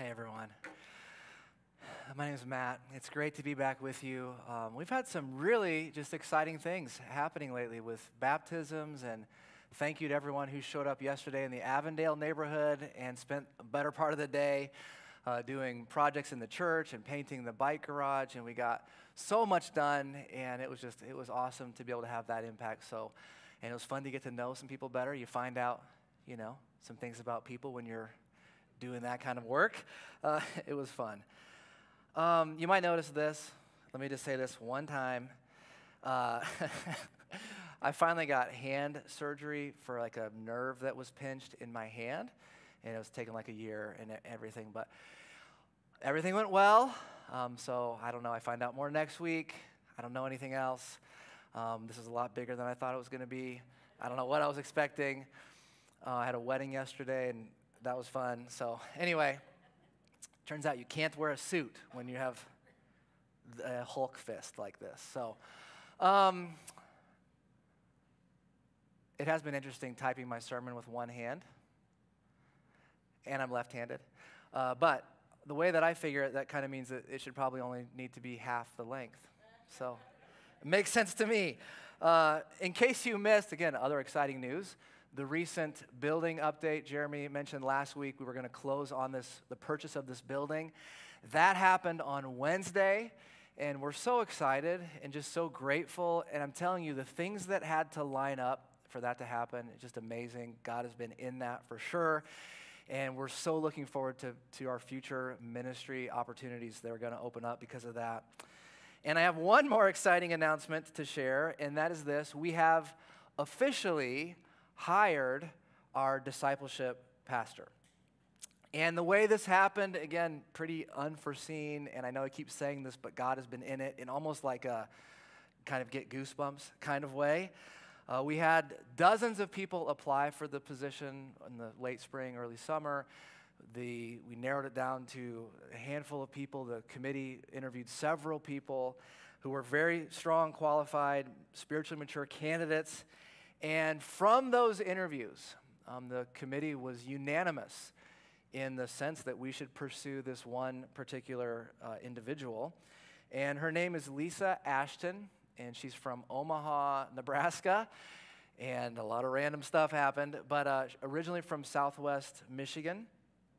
Hi, everyone. My name is Matt. It's great to be back with you. We've had some really just exciting things happening lately with baptisms, and thank you to everyone who showed up yesterday in the Avondale neighborhood and spent a better part of the day doing projects in the church and painting the bike garage, and we got so much done, and it was awesome to be able to have that impact. And it was fun to get to know some people better. You find out, some things about people when you're doing that kind of work. It was fun. You might notice this. Let me just say this one time. I finally got hand surgery for like a nerve that was pinched in my hand, and it was taking like a year and everything, but everything went well. So I don't know. I find out more next week. I don't know anything else. This is a lot bigger than I thought it was going to be. I don't know what I was expecting. I had a wedding yesterday, and that was fun. So anyway, turns out you can't wear a suit when you have a Hulk fist like this. So it has been interesting typing my sermon with one hand, and I'm left-handed. But the way that I figure it, that kind of means that it should probably only need to be half the length. So it makes sense to me. In case you missed, again, other exciting news. The recent building update, Jeremy mentioned last week, we were going to close on the purchase of this building. That happened on Wednesday, and we're so excited and just so grateful. And I'm telling you, the things that had to line up for that to happen, it's just amazing. God has been in that for sure. And we're so looking forward to our future ministry opportunities that are going to open up because of that. And I have one more exciting announcement to share, and that is this. We have officially hired our discipleship pastor. And the way this happened, again, pretty unforeseen, and I know I keep saying this, but God has been in it in almost like a kind of get goosebumps kind of way. We had dozens of people apply for the position in the late spring, early summer. We narrowed it down to a handful of people. The committee interviewed several people who were very strong, qualified, spiritually mature candidates. And from those interviews, the committee was unanimous in the sense that we should pursue this one particular individual. And her name is Lisa Ashton, and she's from Omaha, Nebraska. And a lot of random stuff happened, but originally from Southwest Michigan.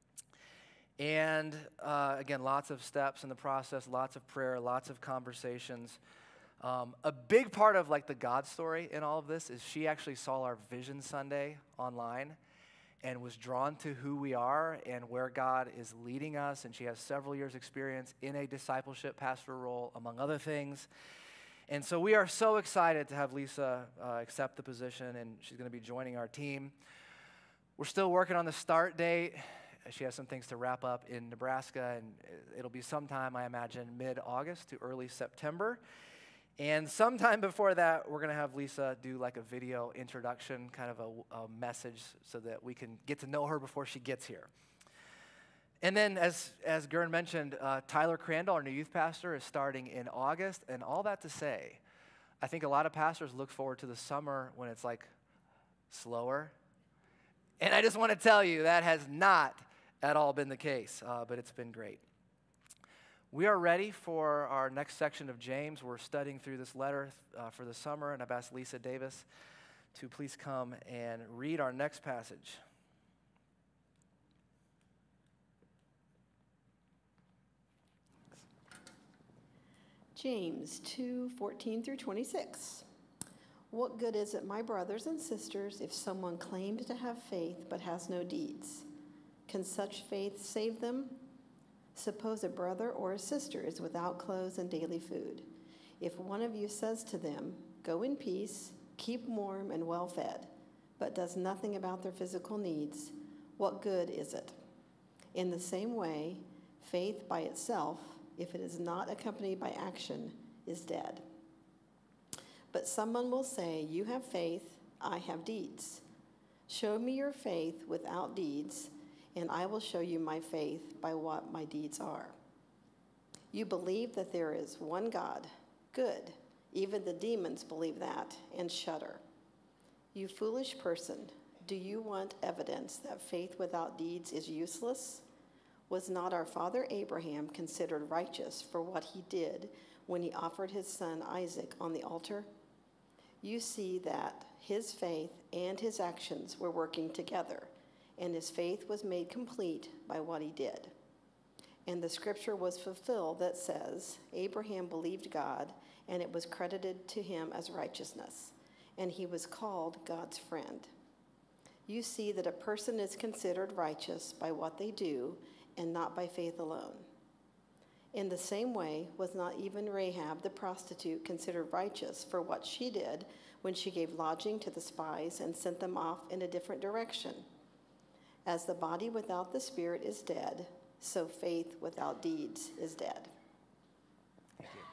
And again, lots of steps in the process, lots of prayer, lots of conversations. A big part of like the God story in all of this is she actually saw our Vision Sunday online and was drawn to who we are and where God is leading us. And she has several years experience in a discipleship pastoral role, among other things. And so we are so excited to have Lisa accept the position, and she's going to be joining our team. We're still working on the start date. She has some things to wrap up in Nebraska, and it'll be sometime, I imagine, mid-August to early September. And sometime before that, we're going to have Lisa do like a video introduction, kind of a message so that we can get to know her before she gets here. And then, as Gern mentioned, Tyler Crandall, our new youth pastor, is starting in August. And all that to say, I think a lot of pastors look forward to the summer when it's like slower. And I just want to tell you that has not at all been the case, but it's been great. We are ready for our next section of James. We're studying through this letter for the summer, and I've asked Lisa Davis to please come and read our next passage. James 2:14 through 26. What good is it, my brothers and sisters, if someone claims to have faith but has no deeds? Can such faith save them? Suppose a brother or a sister is without clothes and daily food. If one of you says to them, "Go in peace, keep warm and well fed," but does nothing about their physical needs, what good is it? In the same way, faith by itself, if it is not accompanied by action, is dead. But someone will say, "You have faith, I have deeds." Show me your faith without deeds, and I will show you my faith by what my deeds are. You believe that there is one God. Good. Even the demons believe that and shudder. You foolish person, do you want evidence that faith without deeds is useless? Was not our father Abraham considered righteous for what he did when he offered his son Isaac on the altar? You see that his faith and his actions were working together, and his faith was made complete by what he did. And the scripture was fulfilled that says, Abraham believed God, and it was credited to him as righteousness, and he was called God's friend. You see that a person is considered righteous by what they do, and not by faith alone. In the same way, was not even Rahab the prostitute considered righteous for what she did when she gave lodging to the spies and sent them off in a different direction? As the body without the spirit is dead, so faith without deeds is dead. Thank you.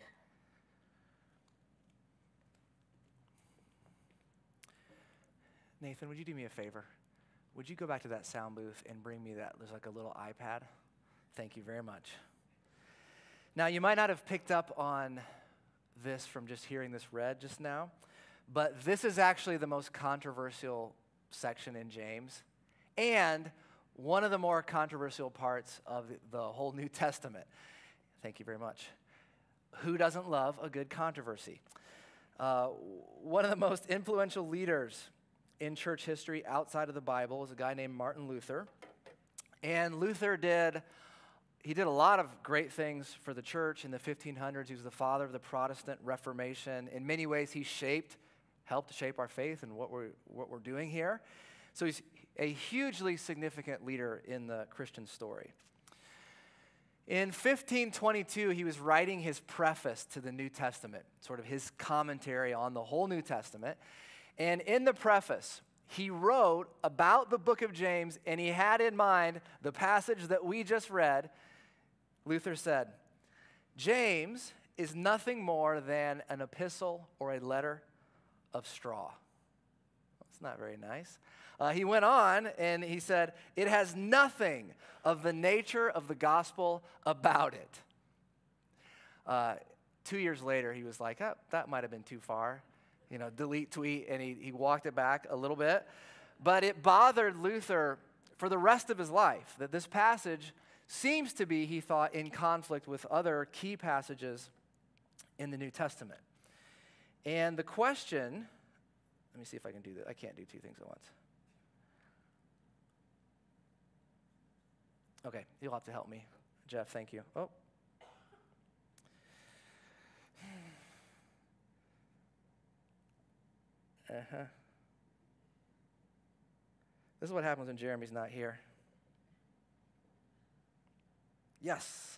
Nathan, would you do me a favor? Would you go back to that sound booth and bring me that? There's like a little iPad. Thank you very much. Now, you might not have picked up on this from just hearing this read just now, but this is actually the most controversial section in James, and one of the more controversial parts of the whole New Testament. Thank you very much. Who doesn't love a good controversy? One of the most influential leaders in church history outside of the Bible is a guy named Martin Luther. And Luther did a lot of great things for the church in the 1500s. He was the father of the Protestant Reformation. In many ways, he helped to shape our faith and what we're doing here. So he's a hugely significant leader in the Christian story. In 1522, he was writing his preface to the New Testament, sort of his commentary on the whole New Testament. And in the preface, he wrote about the book of James, and he had in mind the passage that we just read. Luther said, James is nothing more than an epistle or a letter of straw. That's not very nice. He went on and he said, it has nothing of the nature of the gospel about it. 2 years later, he was like, oh, that might have been too far. Delete tweet, and he walked it back a little bit. But it bothered Luther for the rest of his life that this passage seems to be, he thought, in conflict with other key passages in the New Testament. And the question, let me see if I can do that. I can't do two things at once. Okay, you'll have to help me. Jeff, thank you. Oh. This is what happens when Jeremy's not here. Yes.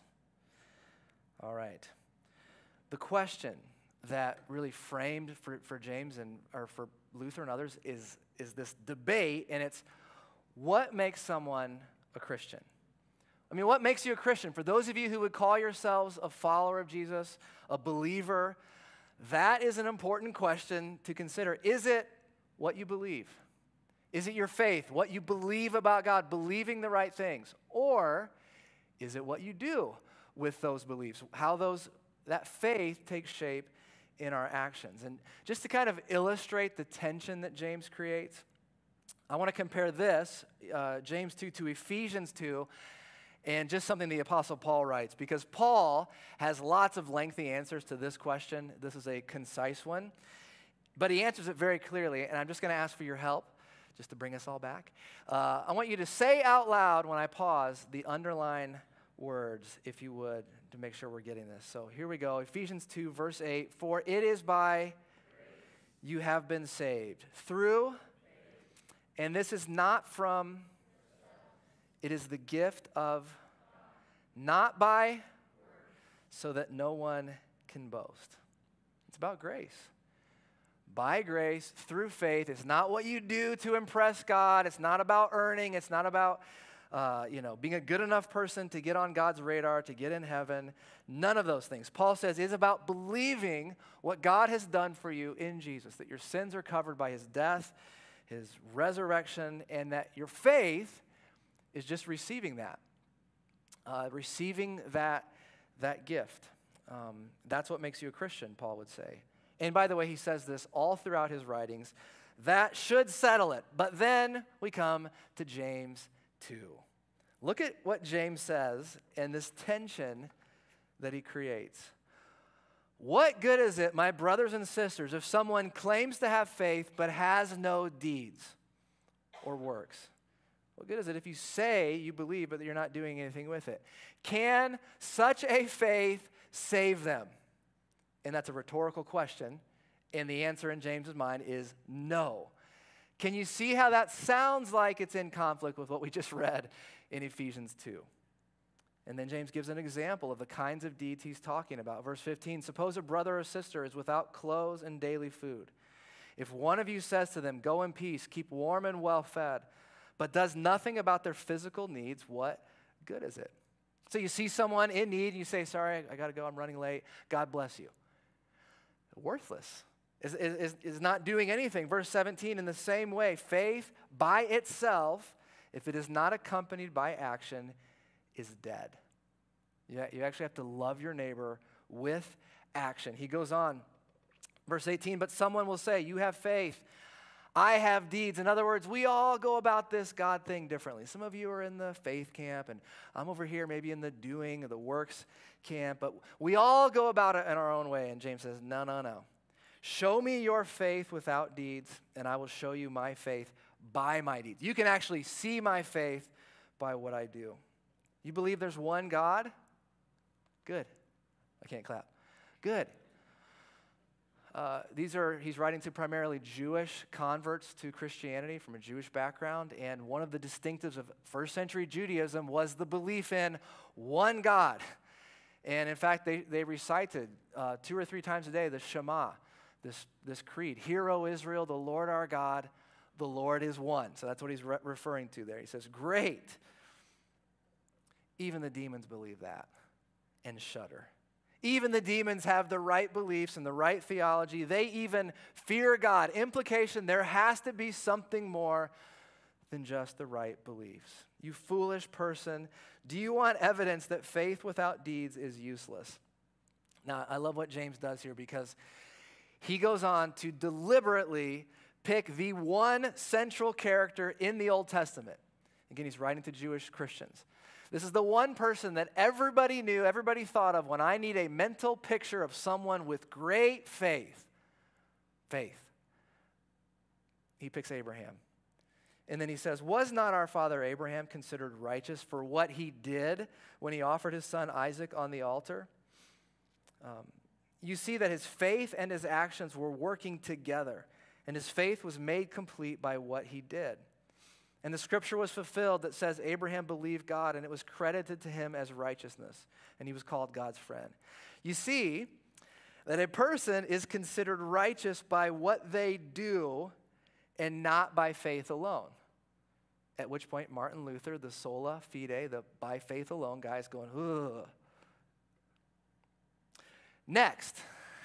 All right. The question that really framed for James or for Luther and others is this debate, and it's what makes someone a Christian? I mean, what makes you a Christian? For those of you who would call yourselves a follower of Jesus, a believer, that is an important question to consider. Is it what you believe? Is it your faith, what you believe about God, believing the right things? Or is it what you do with those beliefs, how that faith takes shape in our actions? And just to kind of illustrate the tension that James creates, I want to compare this, James 2, to Ephesians 2, and just something the Apostle Paul writes, because Paul has lots of lengthy answers to this question. This is a concise one, but he answers it very clearly, and I'm just going to ask for your help, just to bring us all back. I want you to say out loud when I pause the underline words, if you would, to make sure we're getting this. So here we go, Ephesians 2, verse 8, for it is by you have been saved through, and this is not from, it is the gift of, not by, so that no one can boast. It's about grace. By grace, through faith. It's not what you do to impress God. It's not about earning. It's not about, being a good enough person to get on God's radar, to get in heaven. None of those things. Paul says it's about believing what God has done for you in Jesus, that your sins are covered by his death, his resurrection, and that your faith is just receiving that, receiving that gift. That's what makes you a Christian, Paul would say. And by the way, he says this all throughout his writings. That should settle it. But then we come to James 2. Look at what James says and this tension that he creates. What good is it, my brothers and sisters, if someone claims to have faith but has no deeds or works? What good is it if you say you believe but you're not doing anything with it? Can such a faith save them? And that's a rhetorical question, and the answer in James's mind is no. Can you see how that sounds like it's in conflict with what we just read in Ephesians 2? And then James gives an example of the kinds of deeds he's talking about. Verse 15, suppose a brother or sister is without clothes and daily food. If one of you says to them, go in peace, keep warm and well fed, but does nothing about their physical needs, what good is it? So you see someone in need, and you say, sorry, I got to go, I'm running late. God bless you. Worthless. Is not doing anything. Verse 17, in the same way, faith by itself, if it is not accompanied by action, is dead. You actually have to love your neighbor with action. He goes on, verse 18, but someone will say, you have faith, I have deeds. In other words, we all go about this God thing differently. Some of you are in the faith camp, and I'm over here maybe in the doing or the works camp, but we all go about it in our own way. And James says, no. Show me your faith without deeds, and I will show you my faith by my deeds. You can actually see my faith by what I do. You believe there's one God? Good. I can't clap. Good. He's writing to primarily Jewish converts to Christianity from a Jewish background, and one of the distinctives of first century Judaism was the belief in one God. And in fact, they recited 2 or 3 times a day the Shema, this creed. Hear, O Israel, the Lord our God, the Lord is one. So that's what he's referring to there. He says, great. Even the demons believe that and shudder. Even the demons have the right beliefs and the right theology. They even fear God. Implication, there has to be something more than just the right beliefs. You foolish person, do you want evidence that faith without deeds is useless? Now, I love what James does here because he goes on to deliberately pick the one central character in the Old Testament. Again, he's writing to Jewish Christians. This is the one person that everybody knew, everybody thought of when I need a mental picture of someone with great faith. Faith. He picks Abraham. And then he says, was not our father Abraham considered righteous for what he did when he offered his son Isaac on the altar? You see that his faith and his actions were working together, and his faith was made complete by what he did. And the scripture was fulfilled that says Abraham believed God, and it was credited to him as righteousness, and he was called God's friend. You see that a person is considered righteous by what they do and not by faith alone. At which point Martin Luther, the sola fide, the by faith alone guy, is going, ugh. Next,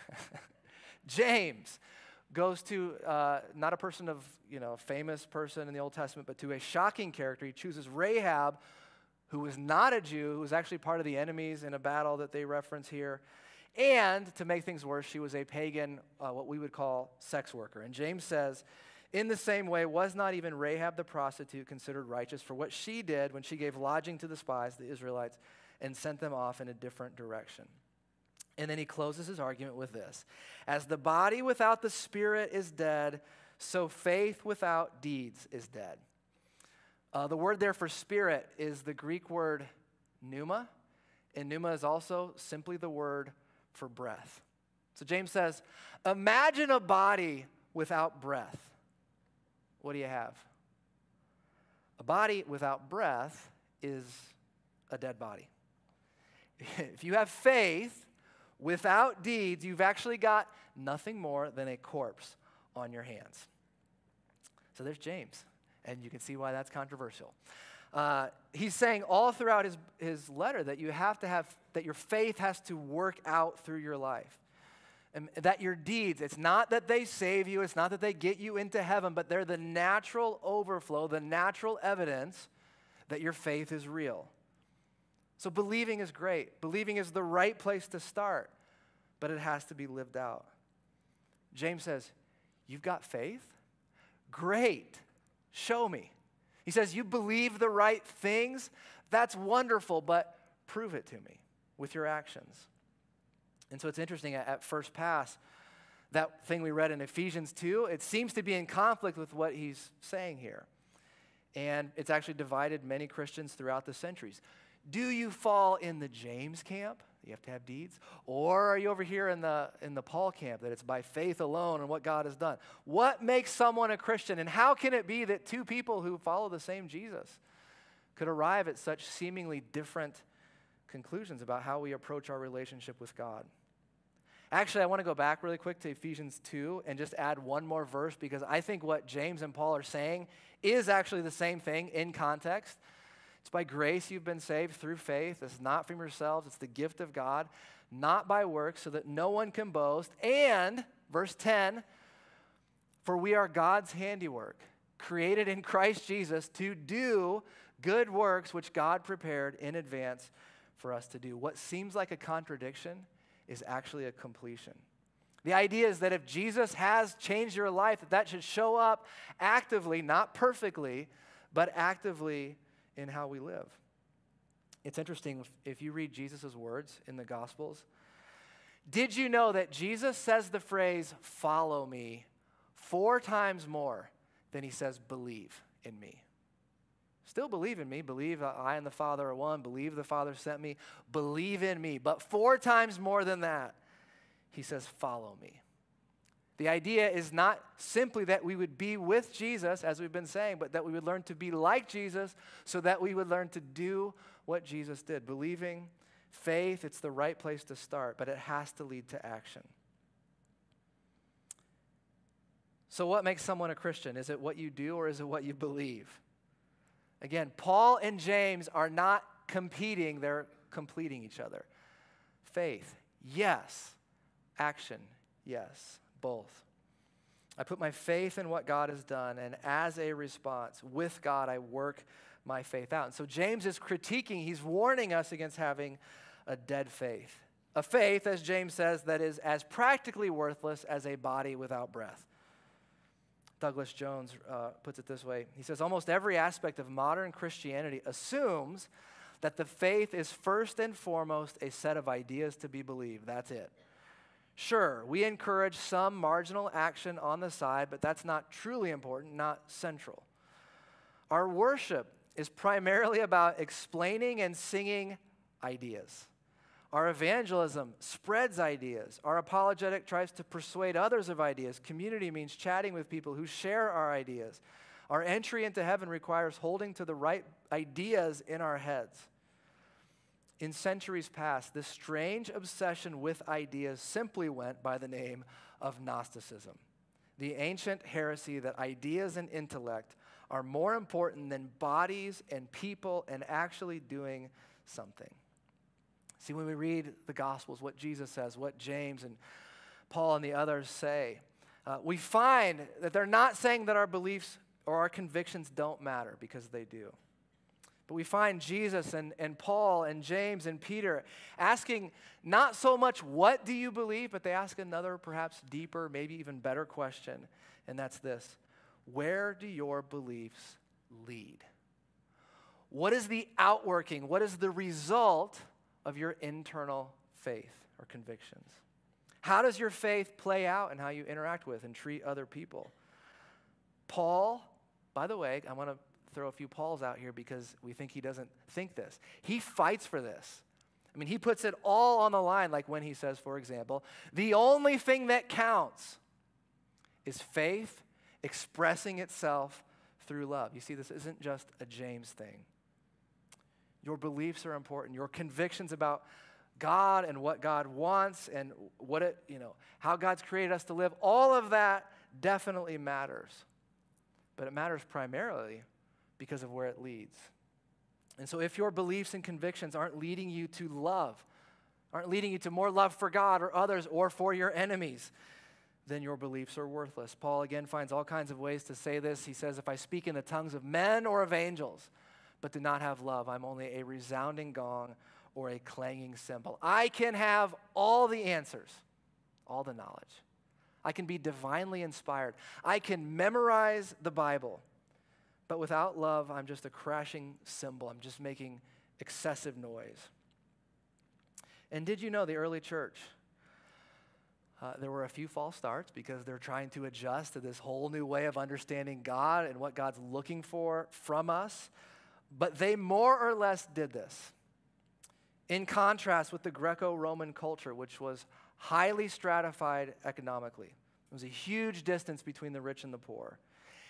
James goes to not a person of, famous person in the Old Testament, but to a shocking character. He chooses Rahab, who was not a Jew, who was actually part of the enemies in a battle that they reference here. And to make things worse, she was a pagan, what we would call sex worker. And James says, in the same way, was not even Rahab the prostitute considered righteous for what she did when she gave lodging to the spies, the Israelites, and sent them off in a different direction? And then he closes his argument with this. As the body without the spirit is dead, so faith without deeds is dead. The word there for spirit is the Greek word pneuma, and pneuma is also simply the word for breath. So James says, imagine a body without breath. What do you have? A body without breath is a dead body. If you have faith without deeds, you've actually got nothing more than a corpse on your hands. So there's James, and you can see why that's controversial. He's saying all throughout his letter that you have to have, that your faith has to work out through your life. And that your deeds, it's not that they save you, it's not that they get you into heaven, but they're the natural overflow, the natural evidence that your faith is real. So believing is great. Believing is the right place to start, but it has to be lived out. James says, you've got faith? Great. Show me. He says, you believe the right things? That's wonderful, but prove it to me with your actions. And so it's interesting, at first pass, that thing we read in Ephesians 2, it seems to be in conflict with what he's saying here. And it's actually divided many Christians throughout the centuries. Do you fall in the James camp? You have to have deeds. Or are you over here in the Paul camp, that it's by faith alone and what God has done? What makes someone a Christian? And how can it be that two people who follow the same Jesus could arrive at such seemingly different conclusions about how we approach our relationship with God? Actually, I want to go back really quick to Ephesians 2 and just add one more verse, because I think what James and Paul are saying is actually the same thing in context. It's by grace you've been saved through faith. It's not from yourselves. It's the gift of God, not by works, so that no one can boast. And, verse 10, for we are God's handiwork, created in Christ Jesus to do good works which God prepared in advance for us to do. What seems like a contradiction is actually a completion. The idea is that if Jesus has changed your life, that should show up actively, not perfectly, but actively in how we live. It's interesting, if you read Jesus' words in the Gospels, did you know that Jesus says the phrase, follow me, 4 times more than he says, believe in me? Still believe in me, believe I and the Father are one, believe the Father sent me, believe in me. But 4 times more than that, he says, follow me. The idea is not simply that we would be with Jesus, as we've been saying, but that we would learn to be like Jesus so that we would learn to do what Jesus did. Believing, faith, it's the right place to start, but it has to lead to action. So what makes someone a Christian? Is it what you do, or is it what you believe? Again, Paul and James are not competing, they're completing each other. Faith, yes. Action, yes. Both. I put my faith in what God has done, and as a response, with God, I work my faith out. And so James is critiquing, he's warning us against having a dead faith. A faith, as James says, that is as practically worthless as a body without breath. Douglas Jones puts it this way. He says, almost every aspect of modern Christianity assumes that the faith is first and foremost a set of ideas to be believed. That's it. Sure, we encourage some marginal action on the side, but that's not truly important, not central. Our worship is primarily about explaining and singing ideas. Our evangelism spreads ideas. Our apologetic tries to persuade others of ideas. Community means chatting with people who share our ideas. Our entry into heaven requires holding to the right ideas in our heads. In centuries past, this strange obsession with ideas simply went by the name of Gnosticism, the ancient heresy that ideas and intellect are more important than bodies and people and actually doing something. See, when we read the Gospels, what Jesus says, what James and Paul and the others say, we find that they're not saying that our beliefs or our convictions don't matter, because they do. But we find Jesus and Paul and James and Peter asking not so much what do you believe, but they ask another perhaps deeper, maybe even better question, and that's this: where do your beliefs lead? What is the outworking? What is the result of your internal faith or convictions? How does your faith play out in how you interact with and treat other people? Paul, by the way, I want to throw a few Pauls out here because we think he doesn't think this. He fights for this. I mean, he puts it all on the line, like when he says, for example, the only thing that counts is faith expressing itself through love. You see, this isn't just a James thing. Your beliefs are important. Your convictions about God and what God wants and how God's created us to live, all of that definitely matters. But it matters primarily because of where it leads. And so if your beliefs and convictions aren't leading you to love, aren't leading you to more love for God or others or for your enemies, then your beliefs are worthless. Paul again finds all kinds of ways to say this. He says, if I speak in the tongues of men or of angels, but do not have love, I'm only a resounding gong or a clanging cymbal. I can have all the answers, all the knowledge. I can be divinely inspired. I can memorize the Bible. But without love, I'm just a crashing cymbal. I'm just making excessive noise. And did you know the early church, there were a few false starts because they're trying to adjust to this whole new way of understanding God and what God's looking for from us. But they more or less did this. In contrast with the Greco-Roman culture, which was highly stratified economically. There was a huge distance between the rich and the poor.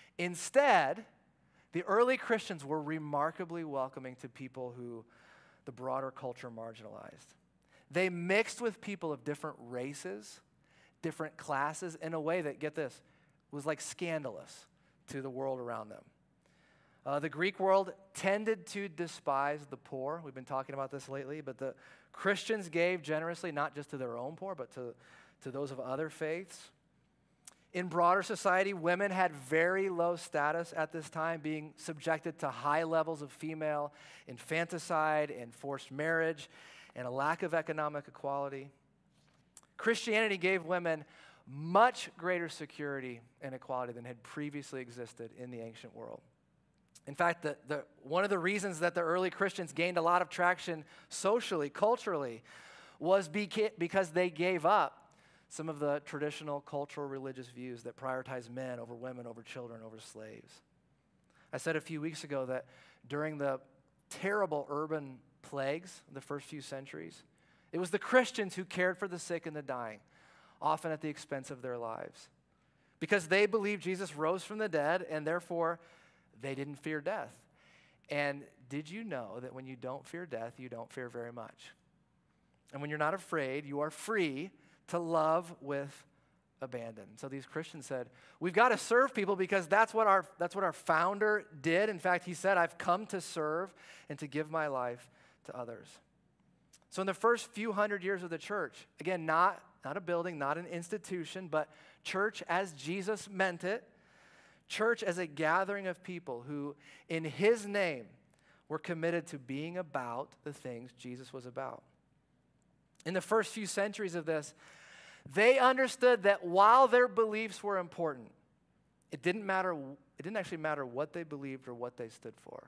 Instead, the early Christians were remarkably welcoming to people who the broader culture marginalized. They mixed with people of different races, different classes, in a way that, get this, was like scandalous to the world around them. The Greek world tended to despise the poor. We've been talking about this lately, but the Christians gave generously, not just to their own poor, but to those of other faiths. In broader society, women had very low status at this time, being subjected to high levels of female infanticide and forced marriage and a lack of economic equality. Christianity gave women much greater security and equality than had previously existed in the ancient world. In fact, one of the reasons that the early Christians gained a lot of traction socially, culturally, was because they gave up some of the traditional cultural religious views that prioritize men over women, over children, over slaves. I said a few weeks ago that during the terrible urban plagues of the first few centuries, it was the Christians who cared for the sick and the dying, often at the expense of their lives, because they believed Jesus rose from the dead, and therefore they didn't fear death. And did you know that when you don't fear death, you don't fear very much? And when you're not afraid, you are free to love with abandon. So these Christians said, we've got to serve people because that's what our founder did. In fact, he said, I've come to serve and to give my life to others. So in the first few hundred years of the church, again, not a building, not an institution, but church as Jesus meant it, church as a gathering of people who, in his name, were committed to being about the things Jesus was about. In the first few centuries of this, they understood that while their beliefs were important, it didn't actually matter what they believed or what they stood for.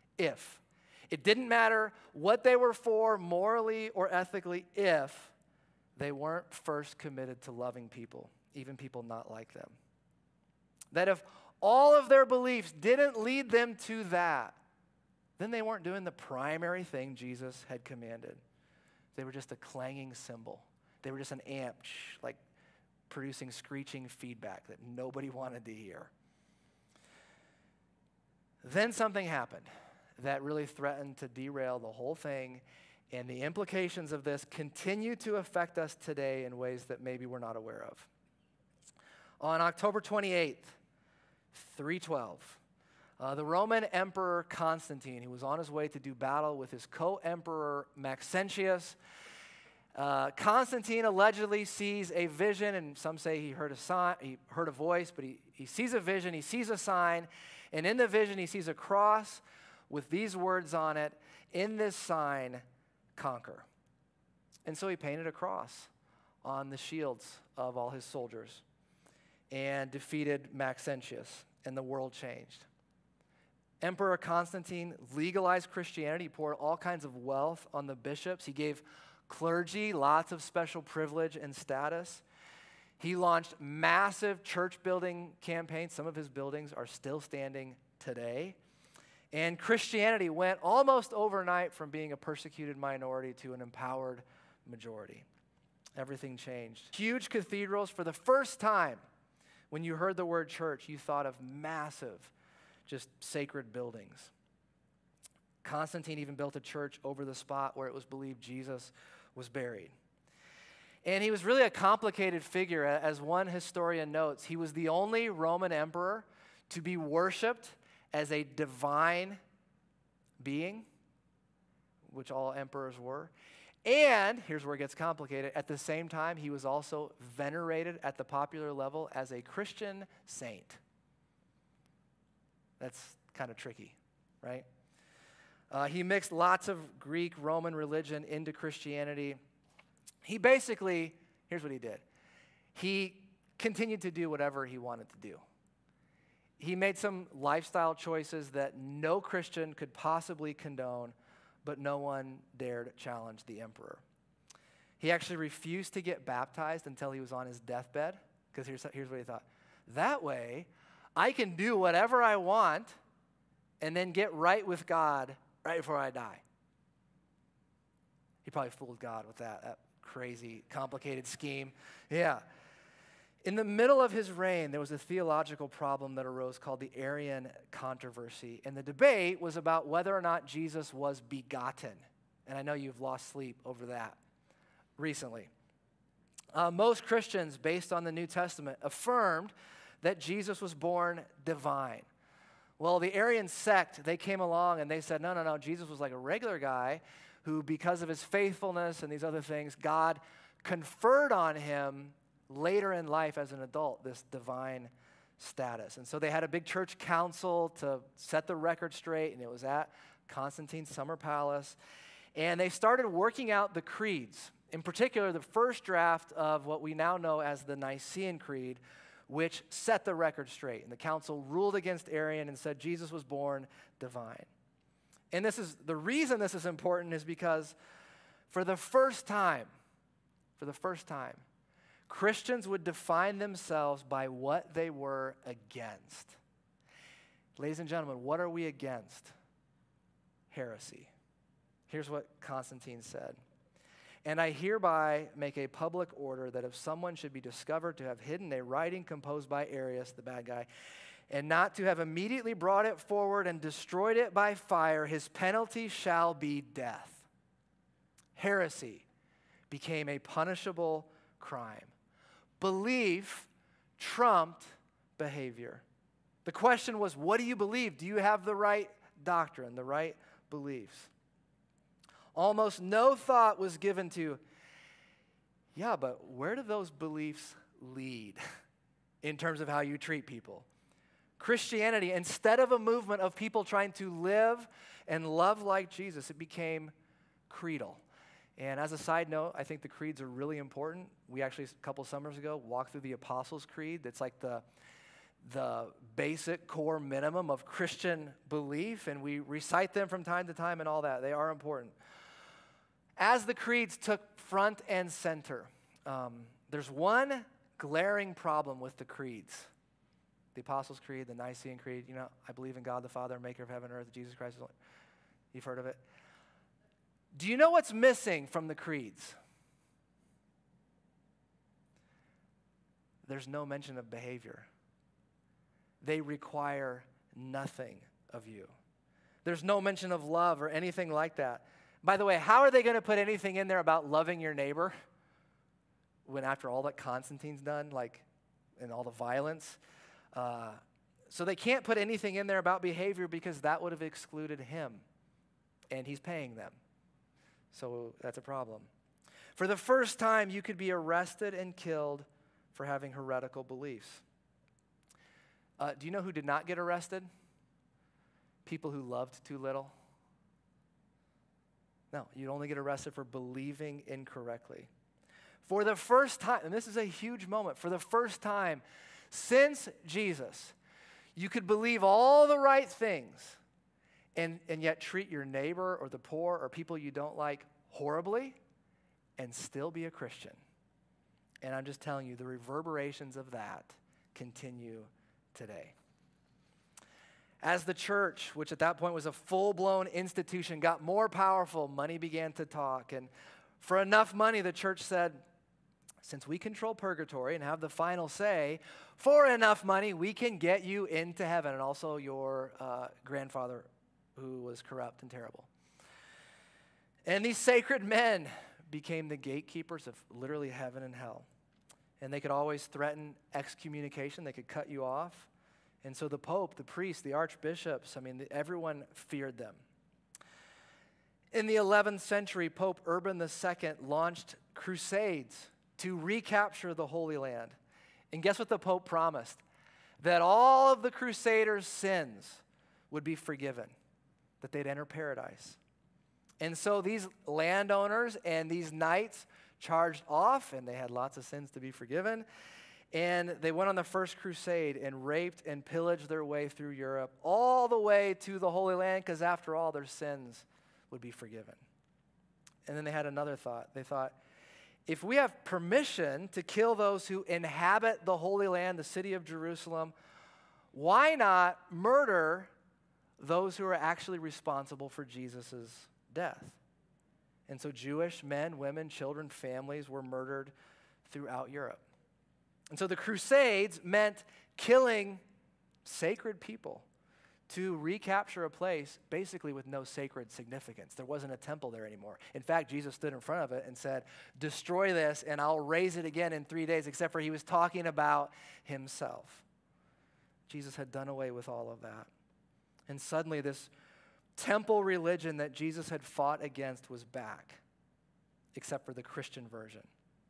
It didn't matter what they were for morally or ethically if they weren't first committed to loving people, even people not like them. That if all of their beliefs didn't lead them to that, then they weren't doing the primary thing Jesus had commanded. They were just a clanging cymbal. They were just an amp, like producing screeching feedback that nobody wanted to hear. Then something happened that really threatened to derail the whole thing, and the implications of this continue to affect us today in ways that maybe we're not aware of. On October 28th, 312, the Roman Emperor Constantine, who was on his way to do battle with his co-emperor Maxentius, Constantine allegedly sees a vision, and some say he heard a voice, but he sees a vision, he sees a sign, and in the vision he sees a cross with these words on it, "In this sign, conquer." And so he painted a cross on the shields of all his soldiers and defeated Maxentius, and the world changed. Emperor Constantine legalized Christianity. He poured all kinds of wealth on the bishops. He gave clergy lots of special privilege and status. He launched massive church building campaigns. Some of his buildings are still standing today. And Christianity went almost overnight from being a persecuted minority to an empowered majority. Everything changed. Huge cathedrals. For the first time, when you heard the word church, you thought of massive, just sacred buildings. Constantine even built a church over the spot where it was believed Jesus was buried. And he was really a complicated figure. As one historian notes, he was the only Roman emperor to be worshipped as a divine being, which all emperors were. And, here's where it gets complicated, at the same time, he was also venerated at the popular level as a Christian saint. That's kind of tricky, right? He mixed lots of Greek, Roman religion into Christianity. He basically, here's what he did. He continued to do whatever he wanted to do. he made some lifestyle choices that no Christian could possibly condone, but no one dared challenge the emperor. He actually refused to get baptized until he was on his deathbed, because here's what he thought. That way, I can do whatever I want and then get right with God right before I die. He probably fooled God with that crazy, complicated scheme. Yeah. In the middle of his reign, there was a theological problem that arose called the Arian controversy. And the debate was about whether or not Jesus was begotten. And I know you've lost sleep over that recently. Most Christians, based on the New Testament, affirmed that Jesus was born divine. Well, the Arian sect, they came along and they said, no, Jesus was like a regular guy who, because of his faithfulness and these other things, God conferred on him later in life as an adult this divine status. And so they had a big church council to set the record straight, and it was at Constantine's summer palace. And they started working out the creeds, in particular the first draft of what we now know as the Nicene Creed, which set the record straight. And the council ruled against Arian and said Jesus was born divine. And the reason this is important is because for the first time, Christians would define themselves by what they were against. Ladies and gentlemen, what are we against? Heresy. Here's what Constantine said. And I hereby make a public order that if someone should be discovered to have hidden a writing composed by Arius, the bad guy, and not to have immediately brought it forward and destroyed it by fire, his penalty shall be death. Heresy became a punishable crime. Belief trumped behavior. The question was, what do you believe? Do you have the right doctrine, the right beliefs? Almost no thought was given to, yeah, but where do those beliefs lead in terms of how you treat people? Christianity, instead of a movement of people trying to live and love like Jesus, it became creedal. And as a side note, I think the creeds are really important. We actually, a couple summers ago, walked through the Apostles' Creed. That's like the basic core minimum of Christian belief, and we recite them from time to time and all that. They are important. As the creeds took front and center, there's one glaring problem with the creeds. The Apostles' Creed, the Nicene Creed, I believe in God the Father, maker of heaven and earth, Jesus Christ. You've heard of it? Do you know what's missing from the creeds? There's no mention of behavior. They require nothing of you. There's no mention of love or anything like that. By the way, how are they going to put anything in there about loving your neighbor when after all that Constantine's done, and all the violence? So they can't put anything in there about behavior because that would have excluded him, and he's paying them. So that's a problem. For the first time, you could be arrested and killed for having heretical beliefs. Do you know who did not get arrested? People who loved too little. No, you'd only get arrested for believing incorrectly. For the first time, and this is a huge moment, for the first time since Jesus, you could believe all the right things and yet treat your neighbor or the poor or people you don't like horribly and still be a Christian. And I'm just telling you, the reverberations of that continue today. As the church, which at that point was a full-blown institution, got more powerful, money began to talk. And for enough money, the church said, since we control purgatory and have the final say, for enough money, we can get you into heaven, and also your grandfather who was corrupt and terrible. And these sacred men became the gatekeepers of literally heaven and hell. And they could always threaten excommunication. They could cut you off. And so the Pope, the priests, the archbishops, everyone feared them. In the 11th century, Pope Urban II launched crusades to recapture the Holy Land. And guess what the Pope promised? That all of the crusaders' sins would be forgiven, that they'd enter paradise. And so these landowners and these knights charged off, and they had lots of sins to be forgiven. And they went on the first crusade and raped and pillaged their way through Europe, all the way to the Holy Land, because after all, their sins would be forgiven. And then they had another thought. They thought, if we have permission to kill those who inhabit the Holy Land, the city of Jerusalem, why not murder those who are actually responsible for Jesus' death? And so Jewish men, women, children, families were murdered throughout Europe. And so the Crusades meant killing sacred people to recapture a place basically with no sacred significance. There wasn't a temple there anymore. In fact, Jesus stood in front of it and said, destroy this and I'll raise it again in 3 days, except for he was talking about himself. Jesus had done away with all of that. And suddenly this temple religion that Jesus had fought against was back, except for the Christian version.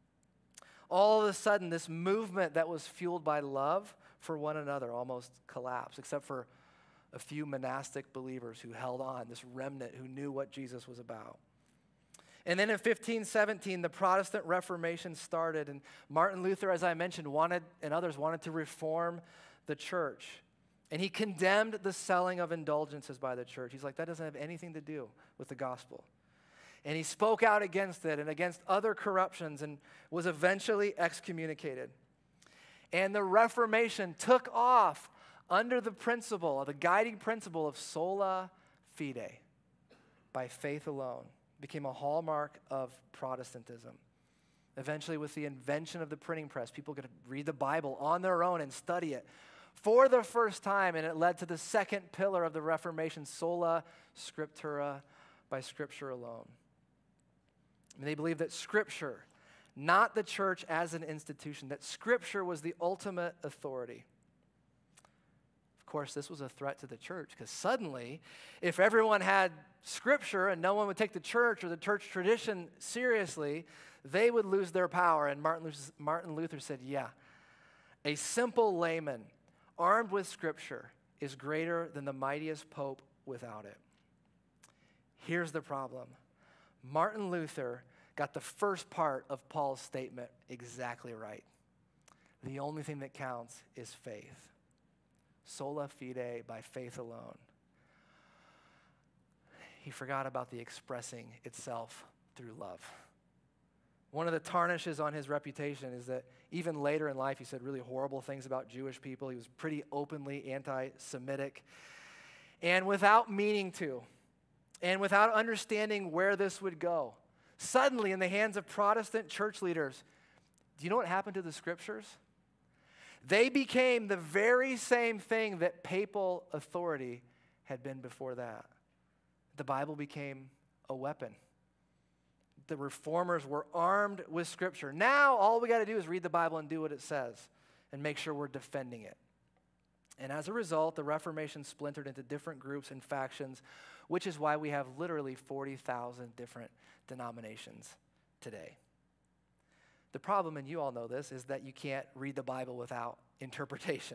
All of a sudden, this movement that was fueled by love for one another almost collapsed, except for a few monastic believers who held on, this remnant who knew what Jesus was about. And then in 1517, the Protestant Reformation started, and Martin Luther, as I mentioned, and others wanted to reform the church. And he condemned the selling of indulgences by the church. He's like, that doesn't have anything to do with the gospel. And he spoke out against it and against other corruptions and was eventually excommunicated. And the Reformation took off under the principle, the guiding principle of sola fide, by faith alone. It became a hallmark of Protestantism. Eventually, with the invention of the printing press, people could read the Bible on their own and study it for the first time, and it led to the second pillar of the Reformation, sola scriptura, by Scripture alone. And they believed that Scripture, not the church as an institution, that Scripture was the ultimate authority. Of course, this was a threat to the church, because suddenly, if everyone had Scripture and no one would take the church or the church tradition seriously, they would lose their power. And Martin Luther said, yeah, a simple layman armed with Scripture is greater than the mightiest pope without it. Here's the problem. Martin Luther got the first part of Paul's statement exactly right. The only thing that counts is faith. Sola fide, by faith alone. He forgot about the expressing itself through love. One of the tarnishes on his reputation is that even later in life, he said really horrible things about Jewish people. He was pretty openly anti-Semitic. And without meaning to, and without understanding where this would go, suddenly in the hands of Protestant church leaders, do you know what happened to the Scriptures? They became the very same thing that papal authority had been before that. The Bible became a weapon. The reformers were armed with Scripture. Now all we got to do is read the Bible and do what it says and make sure we're defending it. And as a result, the Reformation splintered into different groups and factions, which is why we have literally 40,000 different denominations today. The problem, and you all know this, is that you can't read the Bible without interpretation.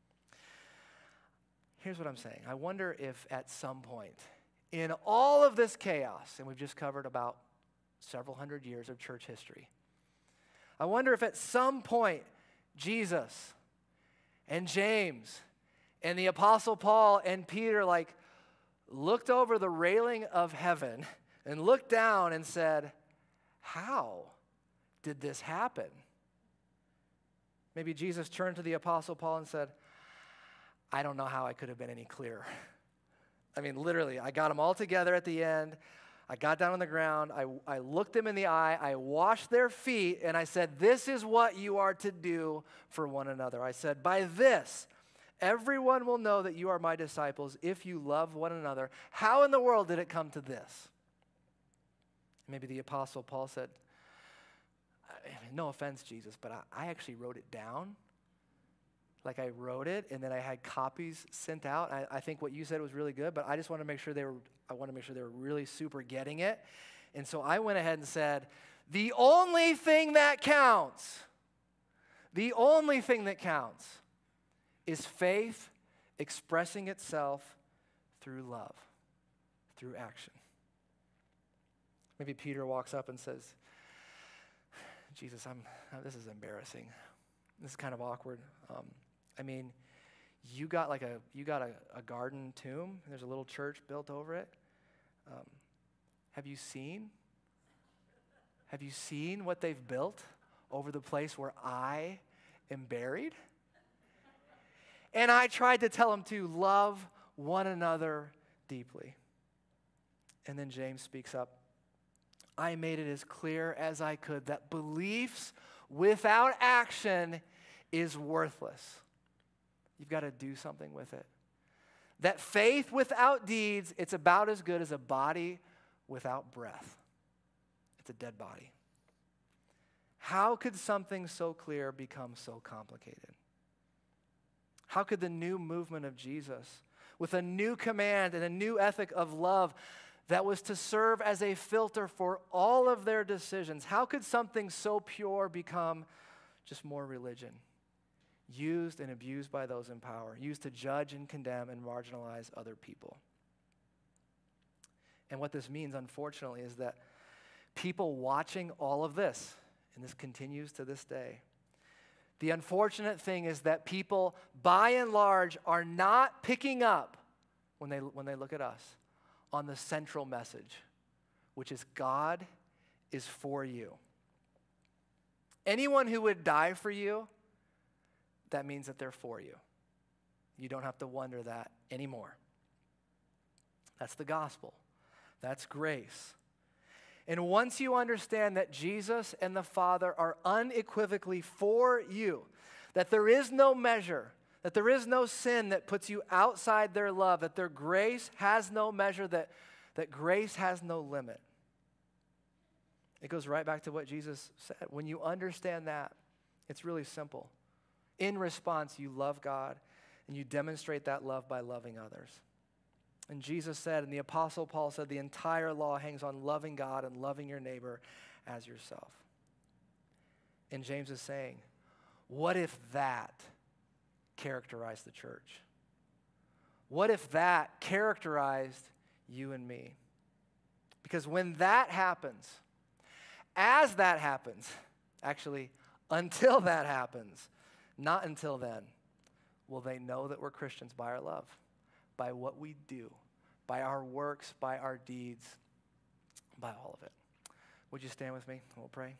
Here's what I'm saying. I wonder if at some point, in all of this chaos, and we've just covered about several hundred years of church history, I wonder if at some point Jesus and James and the Apostle Paul and Peter looked over the railing of heaven and looked down and said, how did this happen? Maybe Jesus turned to the Apostle Paul and said, I don't know how I could have been any clearer. I mean, literally, I got them all together at the end. I got down on the ground. I looked them in the eye. I washed their feet, and I said, this is what you are to do for one another. I said, by this, everyone will know that you are my disciples if you love one another. How in the world did it come to this? Maybe the Apostle Paul said, no offense, Jesus, but I actually wrote it down. I wrote it, and then I had copies sent out. I think what you said was really good, but I just want to make sure they were really super getting it. And so I went ahead and said, the only thing that counts is faith expressing itself through love, through action. Maybe Peter walks up and says, Jesus, this is embarrassing. This is kind of awkward. I mean, you got a garden tomb, and there's a little church built over it. Have you seen what they've built over the place where I am buried? And I tried to tell them to love one another deeply. And then James speaks up. I made it as clear as I could that beliefs without action is worthless. You've got to do something with it. That faith without deeds, it's about as good as a body without breath. It's a dead body. How could something so clear become so complicated? How could the new movement of Jesus, with a new command and a new ethic of love that was to serve as a filter for all of their decisions, how could something so pure become just more religion? Used and abused by those in power, used to judge and condemn and marginalize other people. And what this means, unfortunately, is that people watching all of this, and this continues to this day, the unfortunate thing is that people, by and large, are not picking up, when they look at us, on the central message, which is God is for you. Anyone who would die for you, that means that they're for you. You don't have to wonder that anymore. That's the gospel. That's grace. And once you understand that Jesus and the Father are unequivocally for you, that there is no measure, that there is no sin that puts you outside their love, that their grace has no measure, that grace has no limit. It goes right back to what Jesus said. When you understand that, it's really simple. In response, you love God, and you demonstrate that love by loving others. And Jesus said, and the Apostle Paul said, the entire law hangs on loving God and loving your neighbor as yourself. And James is saying, what if that characterized the church? What if that characterized you and me? Because when that happens, as that happens, actually, until that happens, not until then, will they know that we're Christians by our love, by what we do, by our works, by our deeds, by all of it. Would you stand with me? We'll pray.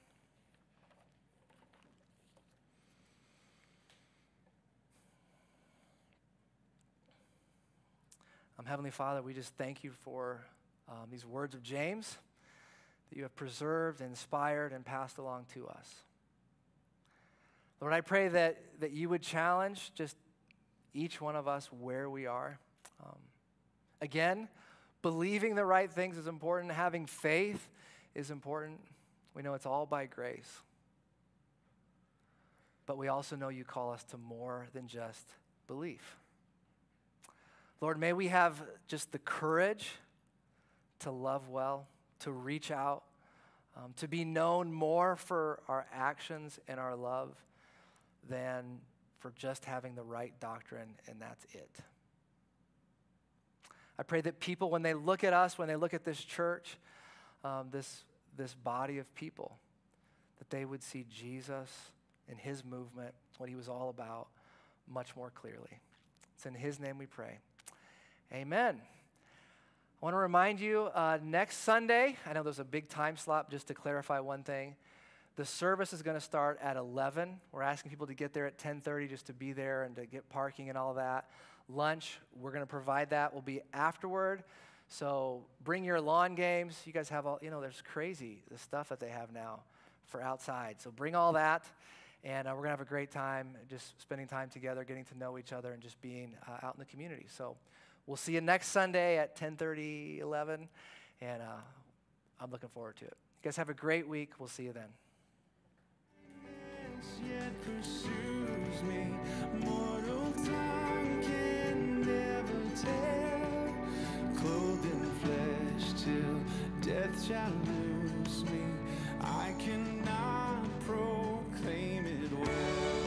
Heavenly Father, we just thank you for these words of James that you have preserved, inspired, and passed along to us. Lord, I pray that you would challenge just each one of us where we are. Again, believing the right things is important. Having faith is important. We know it's all by grace. But we also know you call us to more than just belief. Lord, may we have just the courage to love well, to reach out, to be known more for our actions and our love than for just having the right doctrine, and that's it. I pray that people, when they look at us, when they look at this church, this body of people, that they would see Jesus and his movement, what he was all about, much more clearly. It's in his name we pray. Amen. I want to remind you, next Sunday, I know there's a big time slot, just to clarify one thing. The service is going to start at 11. We're asking people to get there at 10:30 just to be there and to get parking and all of that. Lunch, we're going to provide that. Will be afterward. So bring your lawn games. You guys have all, there's crazy, the stuff that they have now for outside. So bring all that. And we're going to have a great time just spending time together, getting to know each other, and just being out in the community. So we'll see you next Sunday at 10:30, 11. And I'm looking forward to it. You guys have a great week. We'll see you then. Yet pursues me, mortal tongue can never tell, clothed in flesh till death shall lose me, I cannot proclaim it well.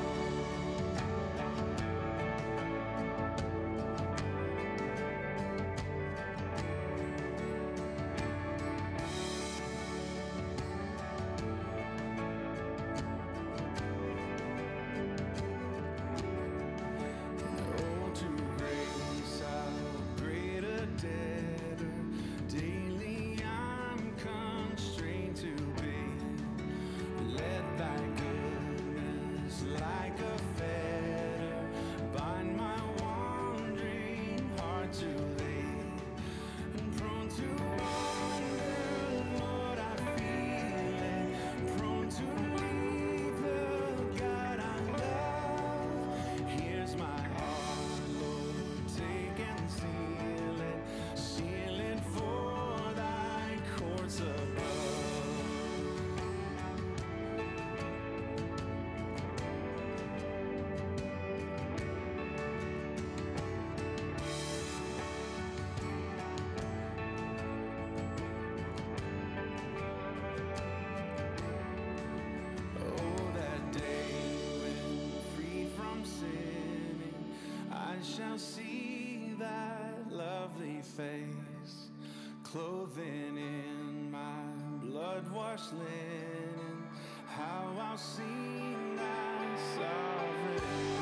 I'll see that lovely face, clothing in my blood-washed linen. How I'll sing that sovereign